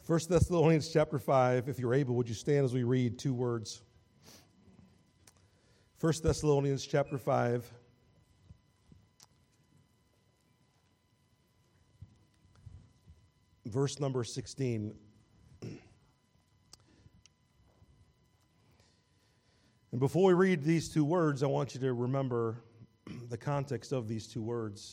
1 Thessalonians chapter 5, if you're able, would you stand as we read two words? 1 Thessalonians chapter 5. Verse number 16. And before we read these two words, I want you to remember the context of these two words.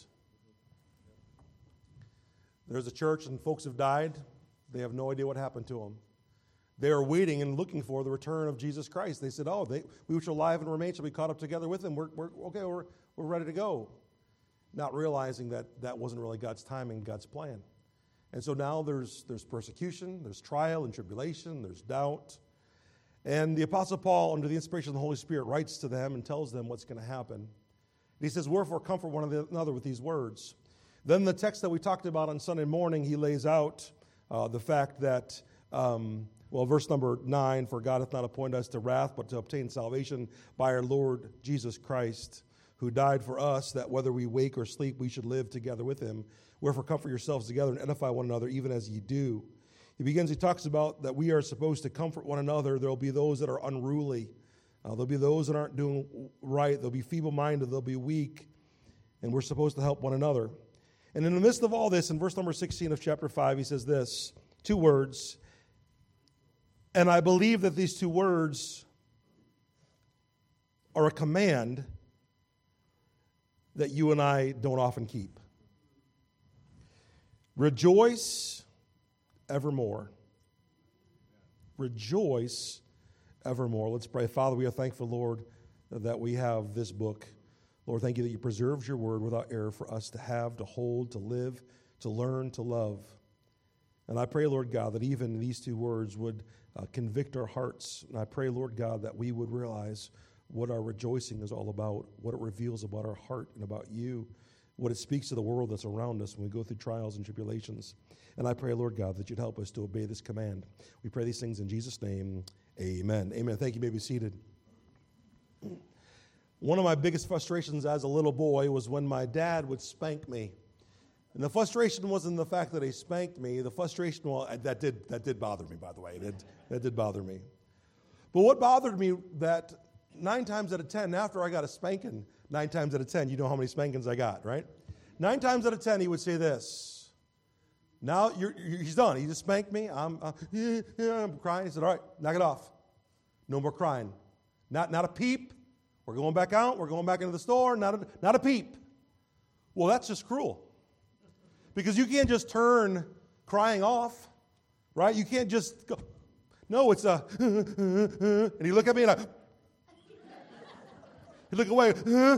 There's a church and folks have died. They have no idea what happened to them. They are waiting and looking for the return of Jesus Christ. They said, we which are alive and remain shall be caught up together with him. We're ready to go. Not realizing that wasn't really God's timing, God's plan. And so now there's persecution, there's trial and tribulation, there's doubt. And the Apostle Paul, under the inspiration of the Holy Spirit, writes to them and tells them what's going to happen. He says, wherefore comfort one another with these words. Then the text that we talked about on Sunday morning, he lays out the fact that, verse number 9, for God hath not appointed us to wrath, but to obtain salvation by our Lord Jesus Christ, who died for us, that whether we wake or sleep, we should live together with him. Wherefore comfort yourselves together and edify one another, even as ye do. He talks about that we are supposed to comfort one another. There will be those that are unruly. There'll be those that aren't doing right. They'll be feeble-minded. They'll be weak. And we're supposed to help one another. And in the midst of all this, in verse number 16 of chapter 5, he says this, two words. And I believe that these two words are a command that you and I don't often keep. Rejoice evermore. Rejoice evermore. Let's pray. Father, we are thankful, Lord, that we have this book. Lord, thank you that you preserved your word without error for us to have, to hold, to live, to learn, to love. And I pray, Lord God, that even these two words would convict our hearts. And I pray, Lord God, that we would realize what our rejoicing is all about, what it reveals about our heart and about you, what it speaks to the world that's around us when we go through trials and tribulations. And I pray, Lord God, that you'd help us to obey this command. We pray these things in Jesus' name. Amen. Amen. Thank you. You may be seated. One of my biggest frustrations as a little boy was when my dad would spank me. And the frustration wasn't the fact that he spanked me. The frustration, that did bother me, by the way. That did bother me. But what bothered me that 9 times out of 10, after I got a spanking, 9 times out of 10, you know how many spankings I got, right? 9 times out of 10, he would say this. Now, he's done. He just spanked me. I'm crying. He said, all right, knock it off. No more crying. Not a peep. We're going back out. We're going back into the store. Not a peep. Well, that's just cruel. Because you can't just turn crying off, right? You can't just go. No, it's a, and he look at me and he look away.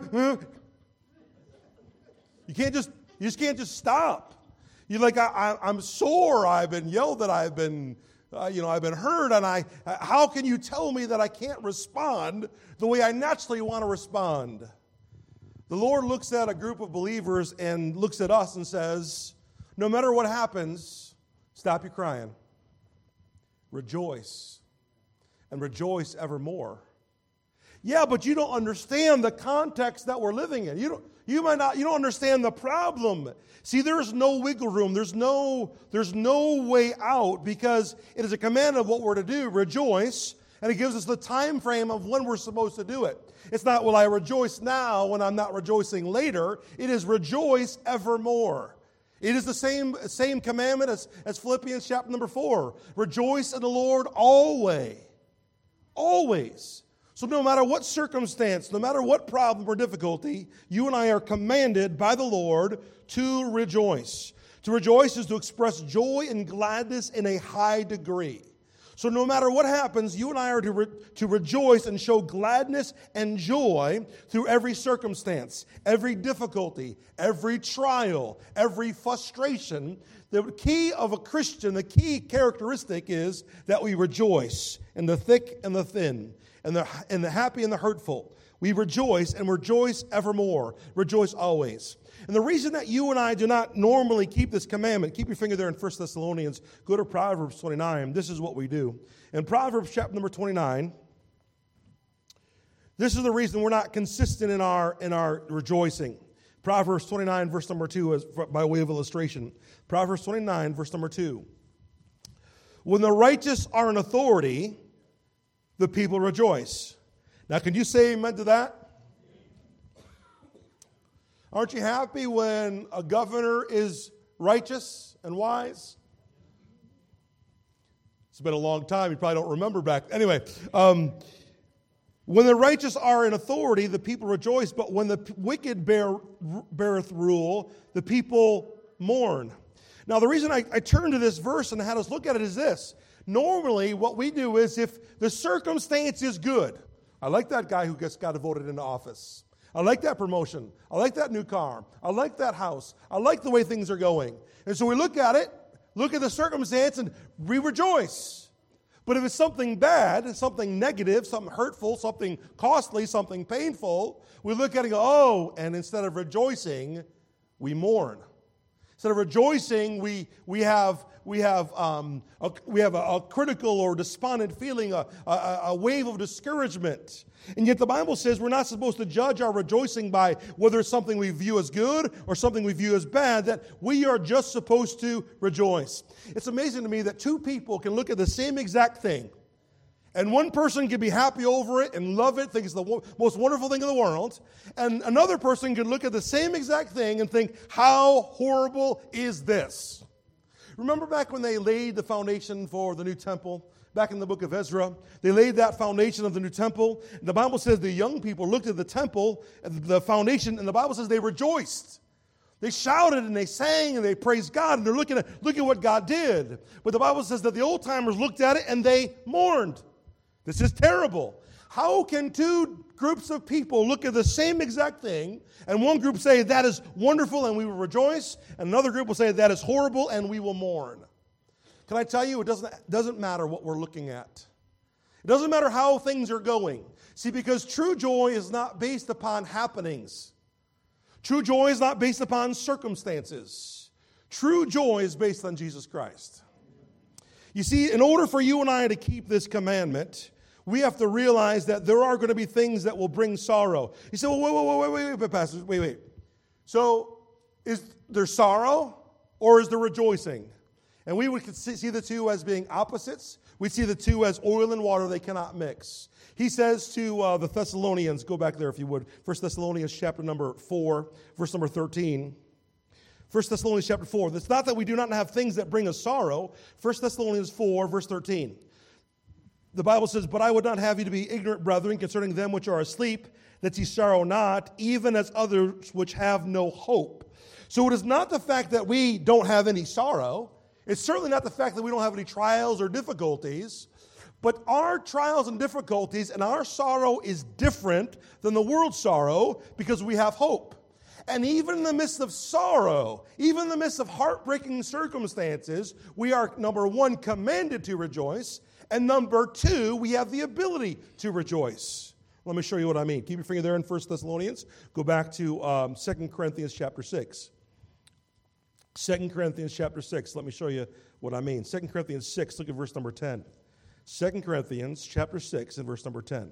You just can't just stop. You're like, I'm sore. I've been yelled at. I've been hurt. And how can you tell me that I can't respond the way I naturally want to respond? The Lord looks at a group of believers and looks at us and says, no matter what happens, stop your crying. Rejoice. And rejoice evermore. Yeah, but you don't understand the context that we're living in. You don't understand the problem. See, there's no wiggle room. There's no way out, because it is a command of what we're to do, rejoice, and it gives us the time frame of when we're supposed to do it. It's not, will I rejoice now when I'm not rejoicing later? It is rejoice evermore. It is the same commandment as Philippians chapter number 4. Rejoice in the Lord always. Always. So no matter what circumstance, no matter what problem or difficulty, you and I are commanded by the Lord to rejoice. To rejoice is to express joy and gladness in a high degree. So no matter what happens, you and I are to rejoice and show gladness and joy through every circumstance, every difficulty, every trial, every frustration. The key of a Christian, the key characteristic is that we rejoice in the thick and the thin, and the happy and the hurtful. We rejoice and rejoice evermore. Rejoice always. And the reason that you and I do not normally keep this commandment, keep your finger there in 1 Thessalonians, go to Proverbs 29. This is what we do. In Proverbs chapter number 29, this is the reason we're not consistent in our rejoicing. Proverbs 29, verse number 2, is by way of illustration. Proverbs 29, verse number 2. When the righteous are in authority, the people rejoice. Now, can you say amen to that? Aren't you happy when a governor is righteous and wise? It's been a long time. You probably don't remember back. Anyway, when the righteous are in authority, the people rejoice. But when the wicked beareth rule, the people mourn. Now, the reason I turned to this verse and had us look at it is this. Normally, what we do is if the circumstance is good, I like that guy who got voted into office. I like that promotion. I like that new car. I like that house. I like the way things are going. And so we look at it, look at the circumstance, and we rejoice. But if it's something bad, something negative, something hurtful, something costly, something painful, we look at it and go, oh, and instead of rejoicing, we mourn. Instead of rejoicing, we have a critical or despondent feeling, a wave of discouragement. And yet the Bible says we're not supposed to judge our rejoicing by whether it's something we view as good or something we view as bad, that we are just supposed to rejoice. It's amazing to me that two people can look at the same exact thing, and one person can be happy over it and love it, think it's the most wonderful thing in the world, and another person can look at the same exact thing and think, how horrible is this? Remember back when they laid the foundation for the new temple? Back in the book of Ezra, they laid that foundation of the new temple. The Bible says the young people looked at the temple, the foundation, and the Bible says they rejoiced. They shouted and they sang and they praised God, and they're looking at what God did. But the Bible says that the old timers looked at it and they mourned. This is terrible. How can two groups of people look at the same exact thing, and one group say that is wonderful and we will rejoice, and another group will say that is horrible and we will mourn? Can I tell you, it doesn't matter what we're looking at. It doesn't matter how things are going. See, because true joy is not based upon happenings. True joy is not based upon circumstances. True joy is based on Jesus Christ. You see, in order for you and I to keep this commandment, we have to realize that there are going to be things that will bring sorrow. You say, well, wait, Pastor, wait. So, is there sorrow or is there rejoicing? And we would see the two as being opposites. We see the two as oil and water. They cannot mix. He says to the Thessalonians, go back there if you would, 1 Thessalonians chapter number 4, verse number 13. 1 Thessalonians chapter 4. It's not that we do not have things that bring us sorrow. 1 Thessalonians 4, verse 13. The Bible says, but I would not have you to be ignorant, brethren, concerning them which are asleep, that ye sorrow not, even as others which have no hope. So it is not the fact that we don't have any sorrow. It's certainly not the fact that we don't have any trials or difficulties, but our trials and difficulties and our sorrow is different than the world's sorrow because we have hope. And even in the midst of sorrow, even in the midst of heartbreaking circumstances, we are, number one, commanded to rejoice, and number two, we have the ability to rejoice. Let me show you what I mean. Keep your finger there in 1 Thessalonians. Go back to 2 Corinthians chapter 6. 2 Corinthians chapter 6. Let me show you what I mean. 2 Corinthians 6, look at verse number 10. 2 Corinthians chapter 6 and verse number 10.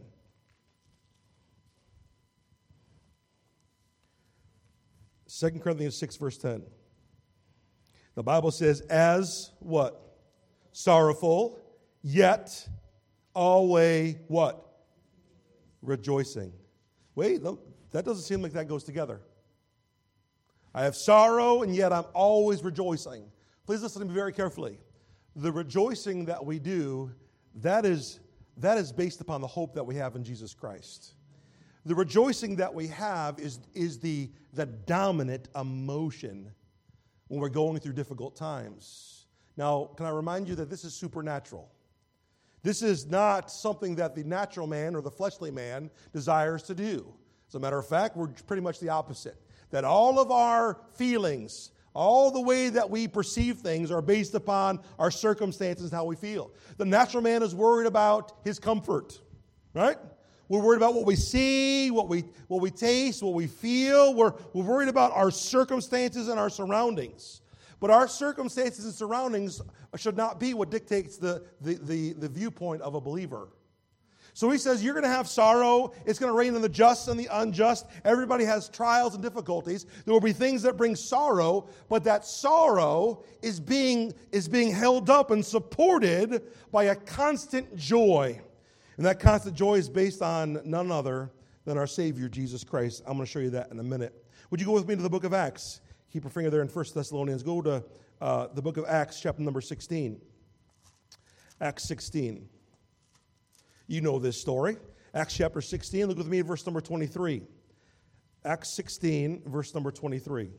2 Corinthians 6, verse 10. The Bible says, as what? Sorrowful, yet always what? Rejoicing. Wait, that doesn't seem like that goes together. I have sorrow, and yet I'm always rejoicing. Please listen to me very carefully. The rejoicing that we do, that is based upon the hope that we have in Jesus Christ. The rejoicing that we have is the dominant emotion when we're going through difficult times. Now, can I remind you that this is supernatural? This is not something that the natural man or the fleshly man desires to do. As a matter of fact, we're pretty much the opposite. That all of our feelings, all the way that we perceive things are based upon our circumstances and how we feel. The natural man is worried about his comfort, right? We're worried about what we see, what we taste, what we feel. We're worried about our circumstances and our surroundings. But our circumstances and surroundings should not be what dictates the viewpoint of a believer. So he says, you're going to have sorrow. It's going to rain on the just and the unjust. Everybody has trials and difficulties. There will be things that bring sorrow, but that sorrow is being held up and supported by a constant joy. And that constant joy is based on none other than our Savior, Jesus Christ. I'm going to show you that in a minute. Would you go with me to the book of Acts? Keep your finger there in 1 Thessalonians. Go to the book of Acts, chapter number 16. Acts 16. You know this story. Acts chapter 16. Look with me at verse number 23. Acts 16, verse number 23.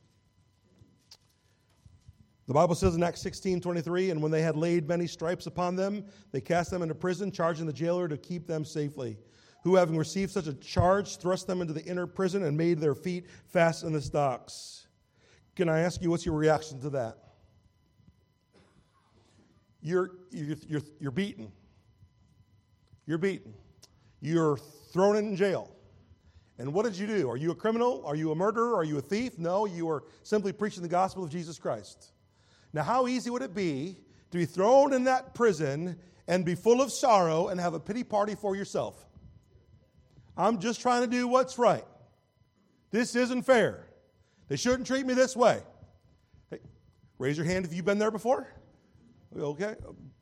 The Bible says in Acts 16:23, and when they had laid many stripes upon them, they cast them into prison, charging the jailer to keep them safely. Who, having received such a charge, thrust them into the inner prison and made their feet fast in the stocks. Can I ask you, what's your reaction to that? You're beaten. You're beaten. You're thrown in jail. And what did you do? Are you a criminal? Are you a murderer? Are you a thief? No, you are simply preaching the gospel of Jesus Christ. Now, how easy would it be to be thrown in that prison and be full of sorrow and have a pity party for yourself? I'm just trying to do what's right. This isn't fair. They shouldn't treat me this way. Hey, raise your hand if you've been there before. Okay.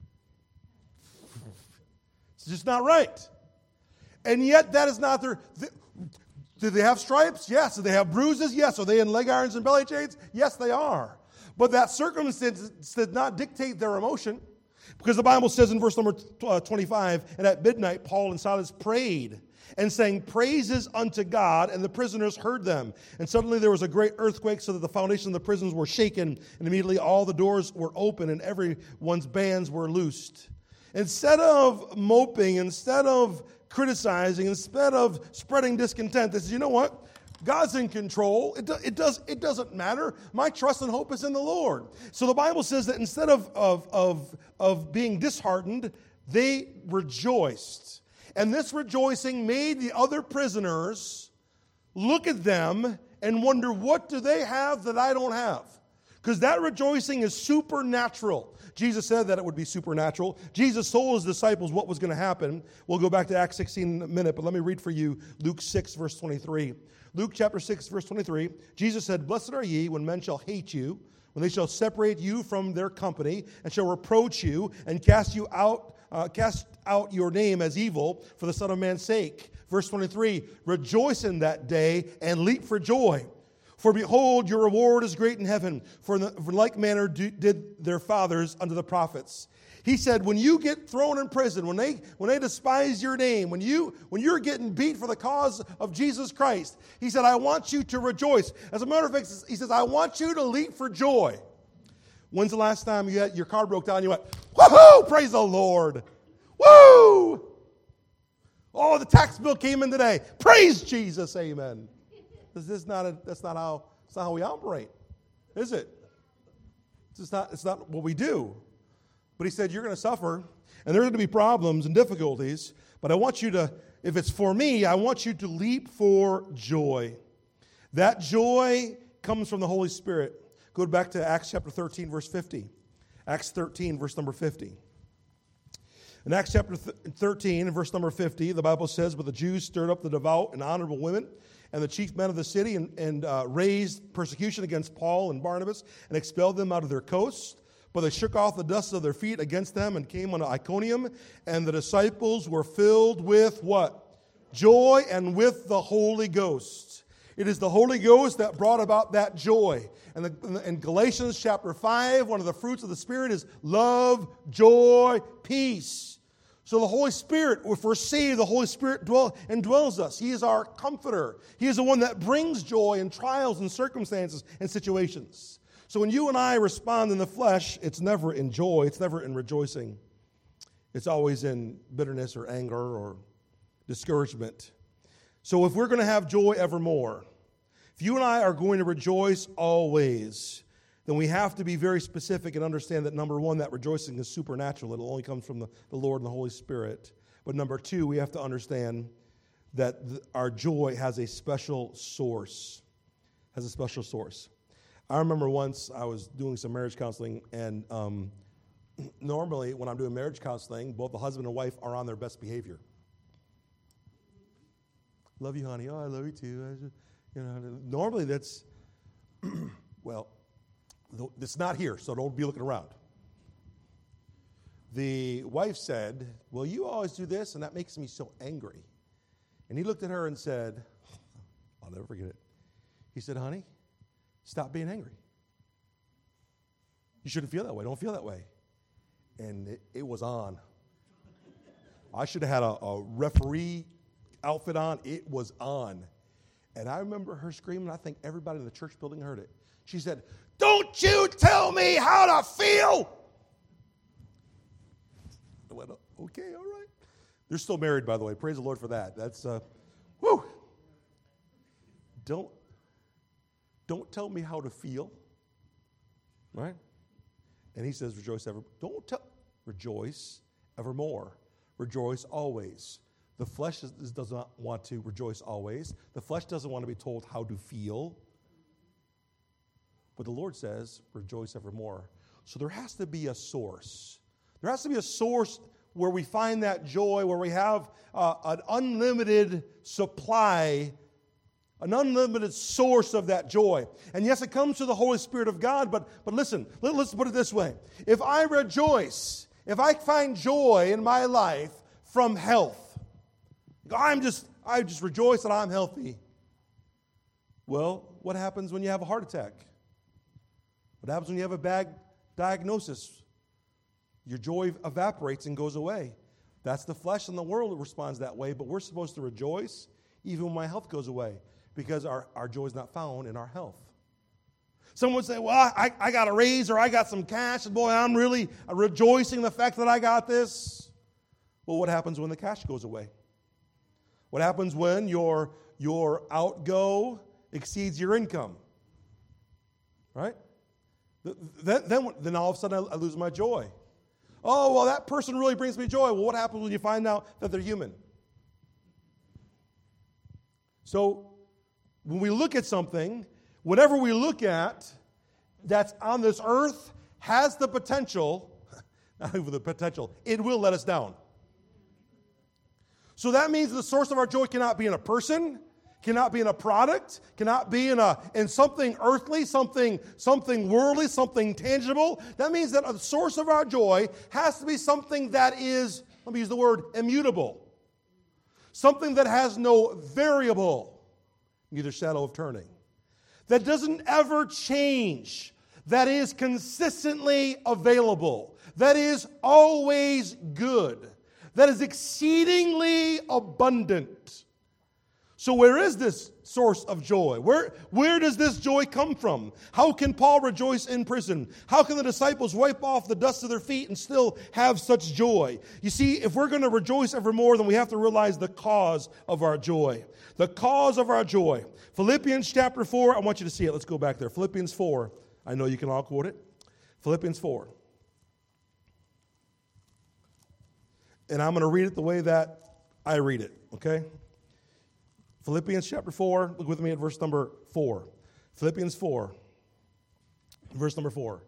It's just not right. And yet that is not their... Do they have stripes? Yes. Do they have bruises? Yes. Are they in leg irons and belly chains? Yes, they are. But that circumstance did not dictate their emotion. Because the Bible says in verse number 25, and at midnight Paul and Silas prayed and sang praises unto God, and the prisoners heard them. And suddenly there was a great earthquake, so that the foundations of the prisons were shaken, and immediately all the doors were open, and everyone's bands were loosed. Instead of moping, instead of criticizing, instead of spreading discontent, they said, you know what? God's in control. It doesn't matter. My trust and hope is in the Lord. So the Bible says that instead of being disheartened, they rejoiced. And this rejoicing made the other prisoners look at them and wonder, what do they have that I don't have? Because that rejoicing is supernatural. Jesus said that it would be supernatural. Jesus told his disciples what was going to happen. We'll go back to Acts 16 in a minute, but let me read for you Luke 6, verse 23. Luke chapter 6, verse 23. Jesus said, blessed are ye when men shall hate you, when they shall separate you from their company, and shall reproach you, and cast out your name as evil for the Son of Man's sake. Verse 23, rejoice in that day and leap for joy. For behold, your reward is great in heaven, for in like manner did their fathers unto the prophets. He said, when you get thrown in prison, when they despise your name, when you're getting beat for the cause of Jesus Christ, he said, I want you to rejoice. As a matter of fact, he says, I want you to leap for joy. When's the last time your car broke down and you went, woohoo, praise the Lord. Woo! Oh, the tax bill came in today. Praise Jesus, amen. That's not how we operate, is it? It's not what we do. But he said, you're going to suffer, and there are going to be problems and difficulties, but I want you to, if it's for me, I want you to leap for joy. That joy comes from the Holy Spirit. Go back to Acts chapter 13, verse 50. Acts 13, verse number 50. In Acts chapter 13, verse number 50, the Bible says, but the Jews stirred up the devout and honorable women and the chief men of the city and raised persecution against Paul and Barnabas and expelled them out of their coasts. But they shook off the dust of their feet against them and came unto Iconium. And the disciples were filled with what? Joy and with the Holy Ghost. It is the Holy Ghost that brought about that joy. And in Galatians chapter 5, one of the fruits of the Spirit is love, joy, peace. So the Holy Spirit, if we're saved, the Holy Spirit dwells us. He is our comforter. He is the one that brings joy in trials and circumstances and situations. So when you and I respond in the flesh, it's never in joy. It's never in rejoicing. It's always in bitterness or anger or discouragement. So if we're going to have joy evermore, if you and I are going to rejoice always, then we have to be very specific and understand that, number one, that rejoicing is supernatural. It only comes from the Lord and the Holy Spirit. But number two, we have to understand that our joy has a special source. I remember once I was doing some marriage counseling, and normally when I'm doing marriage counseling, both the husband and wife are on their best behavior. Love you, honey. Oh, I love you too. Normally that's, well, it's not here, so don't be looking around. The wife said, well, you always do this, and that makes me so angry. And he looked at her and said, I'll never forget it. He said, honey, stop being angry. You shouldn't feel that way. Don't feel that way. And it was on. I should have had a referee outfit on. It was on. And I remember her screaming. I think everybody in the church building heard it. She said, don't you tell me how to feel. I went, okay, all right. They're still married, by the way. Praise the Lord for that. That's, whew. Don't tell me how to feel. Right? And he says, rejoice evermore. Rejoice always. The flesh does not want to rejoice always. The flesh doesn't want to be told how to feel. But the Lord says, rejoice evermore. So there has to be a source. There has to be a source where we find that joy, where we have an unlimited supply, an unlimited source of that joy. And yes, it comes through the Holy Spirit of God, but listen, let's put it this way. If I rejoice, if I find joy in my life from health, I just rejoice that I'm healthy. Well, what happens when you have a heart attack? What happens when you have a bad diagnosis? Your joy evaporates and goes away. That's the flesh and the world that responds that way, but we're supposed to rejoice even when my health goes away because our joy is not found in our health. Someone would say, well, I got a raise or I got some cash, and boy, I'm really rejoicing the fact that I got this. Well, what happens when the cash goes away? What happens when your outgo exceeds your income? Right? Then all of a sudden I lose my joy. Oh, well, that person really brings me joy. Well, what happens when you find out that they're human? So when we look at something, whatever we look at that's on this earth has the potential, not even the potential, it will let us down. So that means the source of our joy cannot be in a person, cannot be in a product, cannot be in something earthly, something worldly, something tangible. That means that the source of our joy has to be something that is, let me use the word, immutable. Something that has no variable, neither shadow of turning. That doesn't ever change. That is consistently available. That is always good. That is exceedingly abundant. So where is this source of joy? Where does this joy come from? How can Paul rejoice in prison? How can the disciples wipe off the dust of their feet and still have such joy? You see, if we're going to rejoice evermore, then we have to realize the cause of our joy. The cause of our joy. Philippians chapter 4, I want you to see it. Let's go back there. Philippians 4. I know you can all quote it. Philippians 4. And I'm going to read it the way that I read it, okay? Philippians chapter 4, look with me at verse number 4. Philippians 4, verse number 4.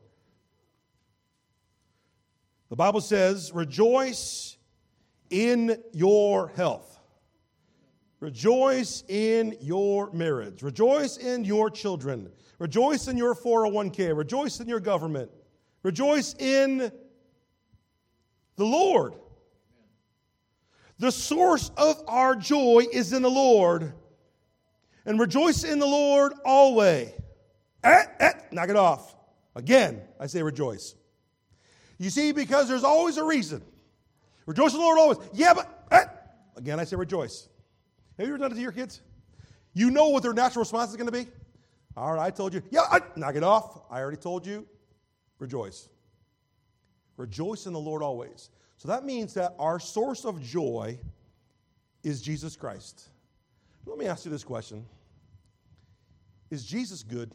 The Bible says, rejoice in your health. Rejoice in your marriage. Rejoice in your children. Rejoice in your 401k. Rejoice in your government. Rejoice in the Lord. The source of our joy is in the Lord. And rejoice in the Lord always. Knock it off. Again, I say rejoice. You see, because there's always a reason. Rejoice in the Lord always. Yeah, but, again, I say rejoice. Have you ever done it to your kids? You know what their natural response is going to be? All right, I told you. Yeah, knock it off. I already told you. Rejoice. Rejoice in the Lord always. So that means that our source of joy is Jesus Christ. Let me ask you this question. Is Jesus good?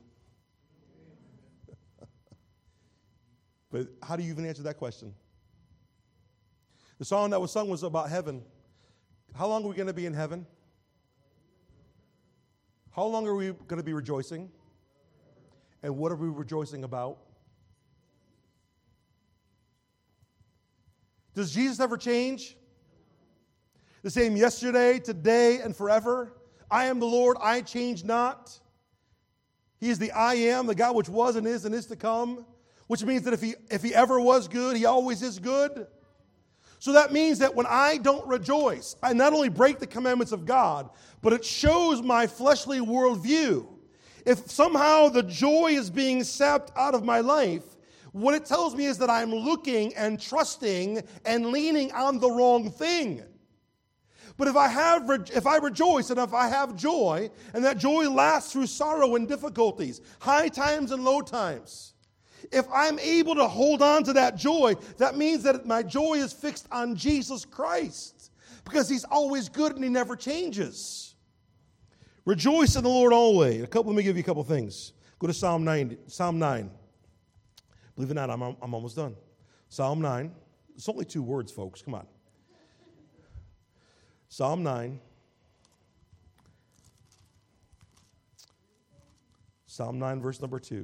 But how do you even answer that question? The song that was sung was about heaven. How long are we going to be in heaven? How long are we going to be rejoicing? And what are we rejoicing about? Does Jesus ever change? The same yesterday, today, and forever? I am the Lord, I change not. He is the I am, the God which was and is to come, which means that if he ever was good, he always is good. So that means that when I don't rejoice, I not only break the commandments of God, but it shows my fleshly worldview. If somehow the joy is being sapped out of my life, what it tells me is that I'm looking and trusting and leaning on the wrong thing. But if I rejoice and if I have joy, and that joy lasts through sorrow and difficulties, high times and low times, if I'm able to hold on to that joy, that means that my joy is fixed on Jesus Christ, because he's always good and he never changes. Rejoice in the Lord always. Let me give you a couple things. Go to Psalm 9. Believe it or not, I'm almost done. Psalm 9. It's only 2 words, folks. Come on. Psalm 9. Psalm 9, verse number 2.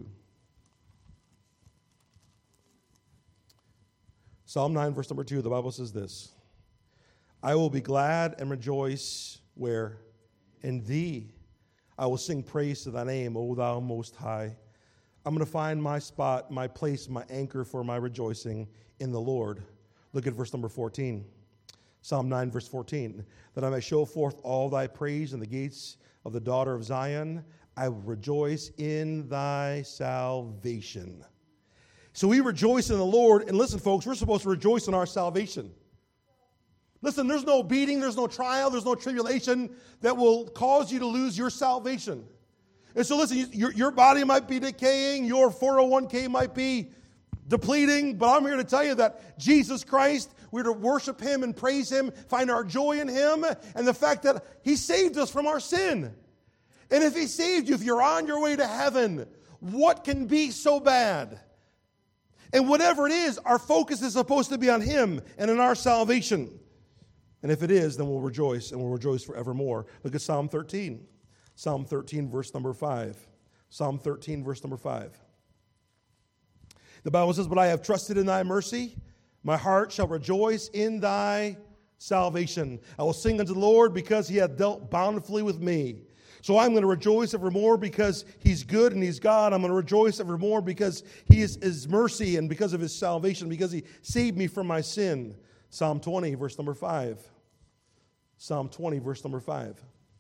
Psalm 9, verse number 2, the Bible says this: I will be glad and rejoice where? In thee. I will sing praise to thy name, O thou most high. I'm going to find my spot, my place, my anchor for my rejoicing in the Lord. Look at verse number 14. Psalm 9, verse 14. That I may show forth all thy praise in the gates of the daughter of Zion. I will rejoice in thy salvation. So we rejoice in the Lord. And listen, folks, we're supposed to rejoice in our salvation. Listen, there's no beating, there's no trial, there's no tribulation that will cause you to lose your salvation. And so listen, your body might be decaying, your 401k might be depleting, but I'm here to tell you that Jesus Christ, we're to worship him and praise him, find our joy in him, and the fact that he saved us from our sin. And if he saved you, if you're on your way to heaven, what can be so bad? And whatever it is, our focus is supposed to be on him and in our salvation. And if it is, then we'll rejoice, and we'll rejoice forevermore. Look at Psalm 13. Psalm 13, verse number 5. Psalm 13, verse number 5. The Bible says, but I have trusted in thy mercy. My heart shall rejoice in thy salvation. I will sing unto the Lord because he hath dealt bountifully with me. So I'm going to rejoice evermore because he's good and he's God. I'm going to rejoice evermore because he is his mercy and because of his salvation, because he saved me from my sin. Psalm 20, verse number 5. Psalm 20, verse number 5.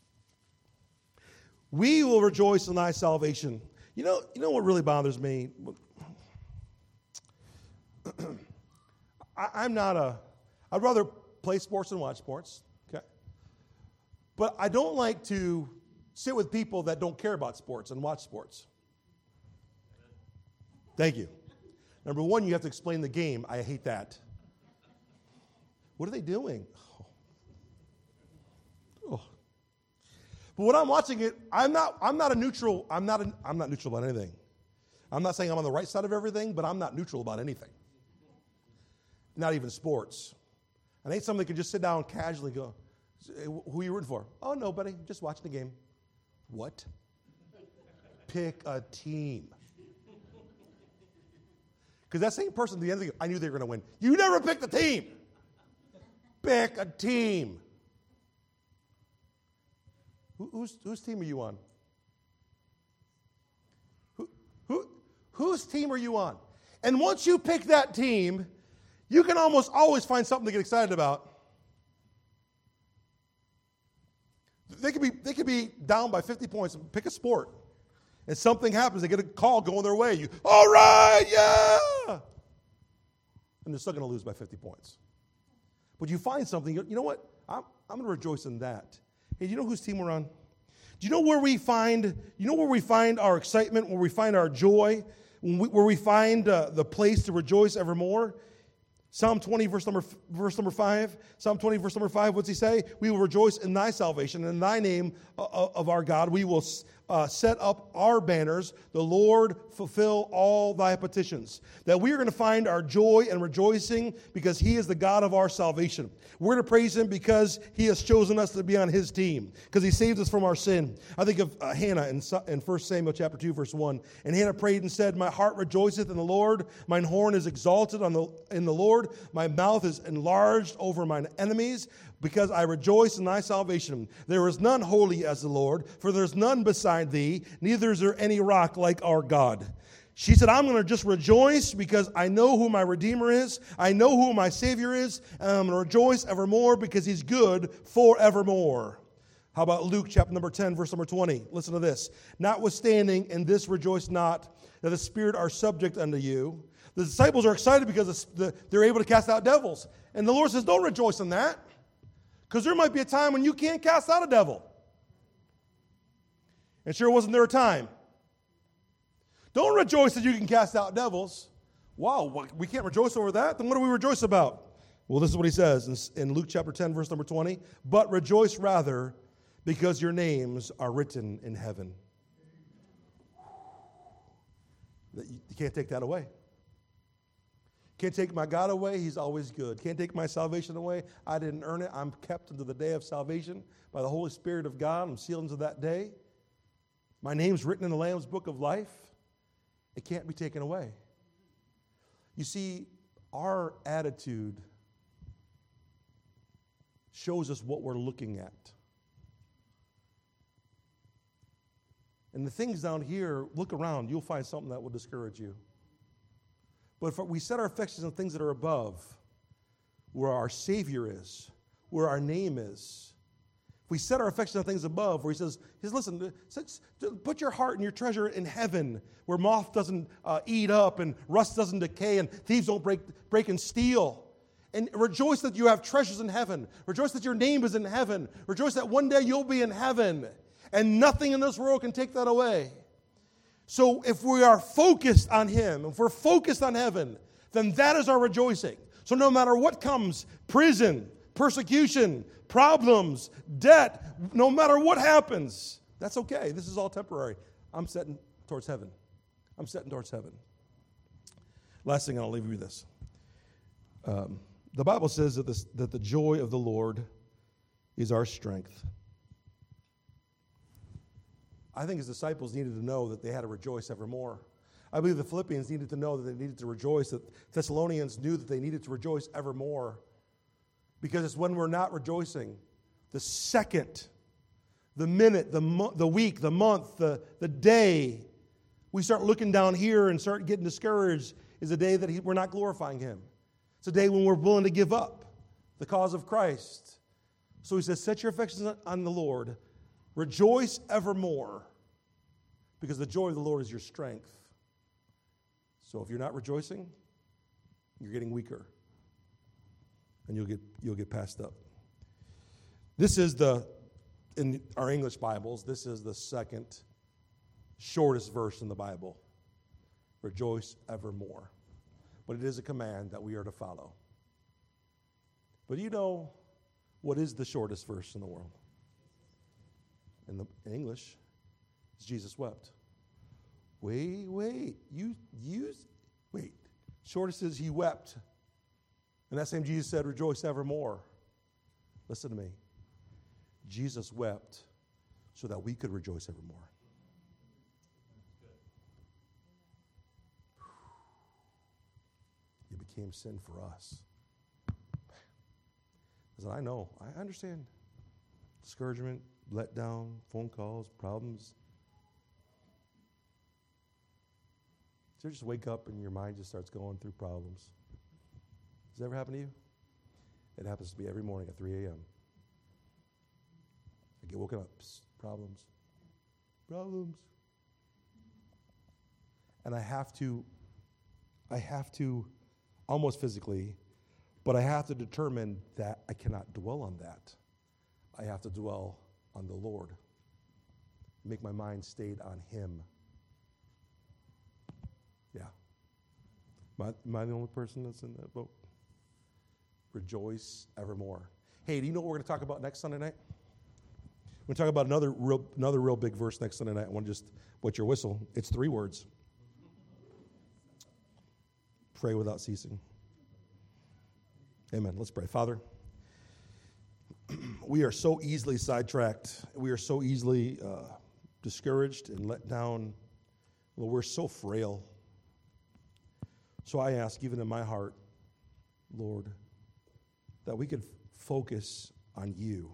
We will rejoice in thy salvation. You know what really bothers me? I'd rather play sports than watch sports, okay? But I don't like to sit with people that don't care about sports and watch sports. Thank you. Number one, you have to explain the game. I hate that. What are they doing? Oh. But when I'm watching it, I'm not neutral about anything. I'm not saying I'm on the right side of everything, but I'm not neutral about anything. Not even sports. I need somebody that can just sit down casually and go, who are you rooting for? Oh, nobody, just watching the game. What? Pick a team. Because that same person at the end of the game, I knew they were going to win. You never picked a team. Pick a team. Whose team are you on? Whose team are you on? And once you pick that team, you can almost always find something to get excited about. They could be down by 50 points and pick a sport. And something happens, they get a call going their way. You, all right, yeah! And they're still going to lose by 50 points. But you find something, you know what? I'm going to rejoice in that. Hey, do you know whose team we're on? Do you know where we find our excitement, where we find our joy, where we find the place to rejoice evermore? Psalm 20, verse number 5. Psalm 20, verse number 5, what's he say? We will rejoice in thy salvation, and in thy name of our God. We will set up our banners. The Lord fulfill all thy petitions. That we are going to find our joy and rejoicing because he is the God of our salvation. We're going to praise him because he has chosen us to be on his team, because he saved us from our sin. I think of Hannah in 1 Samuel chapter 2, verse 1. And Hannah prayed and said, my heart rejoiceth in the Lord. Mine horn is exalted in the Lord. My mouth is enlarged over mine enemies, because I rejoice in thy salvation. There is none holy as the Lord, for there is none beside thee, neither is there any rock like our God. She said, I'm going to just rejoice because I know who my Redeemer is. I know who my Savior is. And I'm going to rejoice evermore because he's good forevermore. How about Luke chapter number 10, verse number 20? Listen to this. Notwithstanding, in this rejoice not, that the Spirit are subject unto you. The disciples are excited because they're able to cast out devils. And the Lord says, don't rejoice in that, because there might be a time when you can't cast out a devil. And sure wasn't there a time. Don't rejoice that you can cast out devils. Wow, we can't rejoice over that? Then what do we rejoice about? Well, this is what he says in Luke chapter 10, verse number 20. But rejoice rather because your names are written in heaven. You can't take that away. Can't take my God away. He's always good. Can't take my salvation away. I didn't earn it. I'm kept unto the day of salvation by the Holy Spirit of God. I'm sealed unto that day. My name's written in the Lamb's book of life. It can't be taken away. You see, our attitude shows us what we're looking at. And the things down here, look around, you'll find something that will discourage you. But if we set our affections on things that are above, where our Savior is, where our name is, if we set our affections on things above, where he says, listen, put your heart and your treasure in heaven, where moth doesn't eat up and rust doesn't decay and thieves don't break and steal. And rejoice that you have treasures in heaven. Rejoice that your name is in heaven. Rejoice that one day you'll be in heaven. And nothing in this world can take that away. So if we are focused on him, if we're focused on heaven, then that is our rejoicing. So no matter what comes, prison, persecution, problems, debt, no matter what happens, that's okay. This is all temporary. I'm setting towards heaven. I'm setting towards heaven. Last thing I'll leave you with this. The Bible says that the joy of the Lord is our strength. I think his disciples needed to know that they had to rejoice evermore. I believe the Philippians needed to know that they needed to rejoice, that Thessalonians knew that they needed to rejoice evermore. Because it's when we're not rejoicing, the second, the minute, the week, the month, the day, we start looking down here and start getting discouraged, is a day that we're not glorifying him. It's a day when we're willing to give up the cause of Christ. So he says, set your affections on the Lord. Rejoice evermore, because the joy of the Lord is your strength. So if you're not rejoicing, you're getting weaker, and you'll get passed up. This is in our English Bibles, this is the second shortest verse in the Bible. Rejoice evermore. But it is a command that we are to follow. But you know what is the shortest verse in the world? In English, it's Jesus wept. Wait. Shortest is he wept. And that same Jesus said, rejoice evermore. Listen to me. Jesus wept so that we could rejoice evermore. He became sin for us. Listen, I understand discouragement, letdown, phone calls, problems. So you just wake up and your mind just starts going through problems. Does that ever happen to you? It happens to me every morning at 3 a.m. I get woken up, problems. And I have to almost physically, but I have to determine that I cannot dwell on that. I have to dwell on the Lord. Make my mind stayed on him. Yeah. Am I the only person that's in that boat? Rejoice evermore. Hey, do you know what we're going to talk about next Sunday night? We're talking about another real big verse next Sunday night. I want to just wet your whistle. It's 3 words. Pray without ceasing. Amen. Let's pray. Father, we are so easily sidetracked. We are so easily discouraged and let down. Well, we're so frail. So I ask, even in my heart, Lord, that we could focus on you,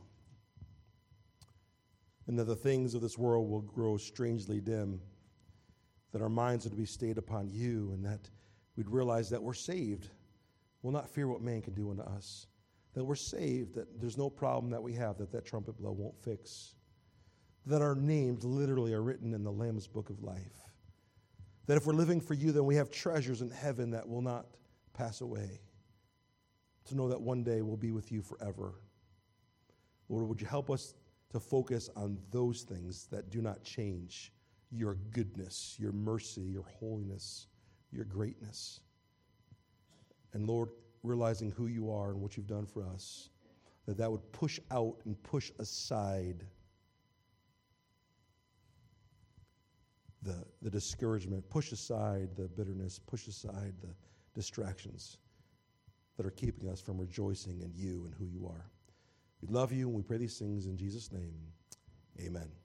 and that the things of this world will grow strangely dim, that our minds would be stayed upon you, and that we'd realize that we're saved. We'll not fear what man can do unto us, that we're saved, that there's no problem that we have that trumpet blow won't fix, that our names literally are written in the Lamb's book of life, that if we're living for you, then we have treasures in heaven that will not pass away, to know that one day we'll be with you forever. Lord, would you help us to focus on those things that do not change, your goodness, your mercy, your holiness, your greatness. And Lord, realizing who you are and what you've done for us, that would push out and push aside the discouragement, push aside the bitterness, push aside the distractions that are keeping us from rejoicing in you and who you are. We love you, and we pray these things in Jesus' name. Amen.